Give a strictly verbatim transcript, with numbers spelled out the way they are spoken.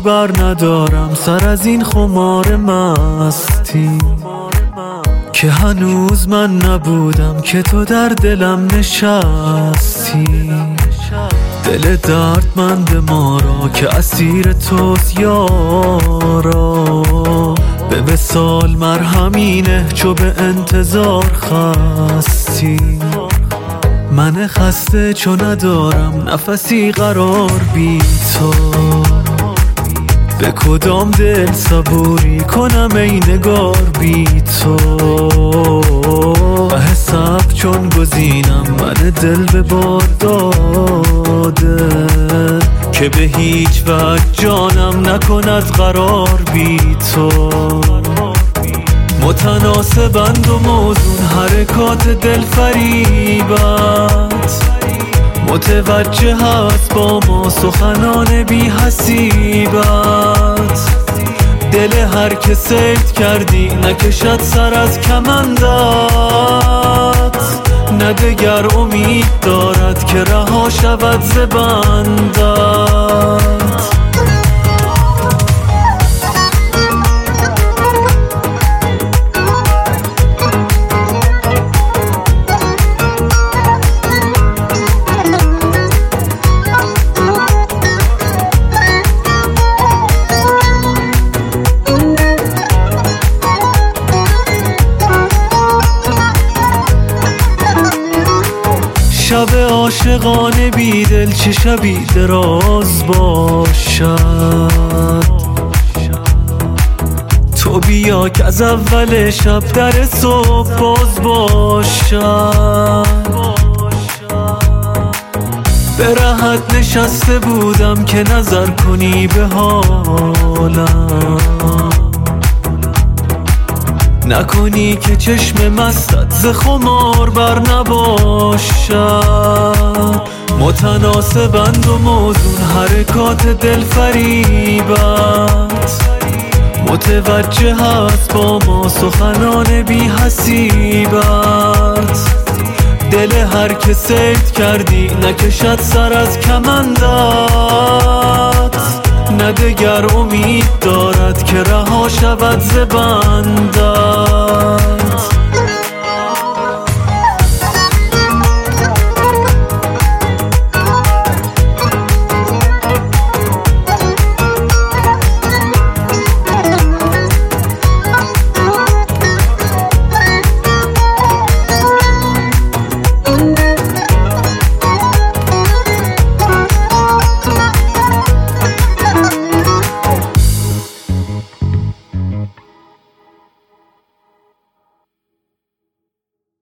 بر ندارم سر از این خمار مستی که هنوز من نبودم که تو در دلم نشستی. دل دردمند ما را که اسیر توست یارا، به وصال مرهمینه چو به انتظار خستی. من خسته چو ندارم نفسی قرار بی تو، به کدام دل صبوری کنم ای نگار بی تو. به حساب چون گزینم من دل به بار داده که به هیچ وجه جانم نکند قرار بی تو. متناسبند و موزون حرکات دل فریبت، متوجه هست با ما سخنان بی حسیبت. دل هر که صید کردی نکشد سر از کمندت، نه دگر امید دارد که رها شود ز بندت. شب عاشقانه بی دل چه شبی دراز باشد، تو بیا که از اول شب در صبح باز باشد. به رهت نشسته بودم که نظر کنی به حالم، نکنی که چشم مستت ز خمار بر نباشد. متناسبند و موزون حرکات دل فریبت، متوجه هست با ما سخنان بی حسیبت. دل هر که صید کردی نکشد سر از کمندت، نه دگر امید دارد که رها شود ز بندت.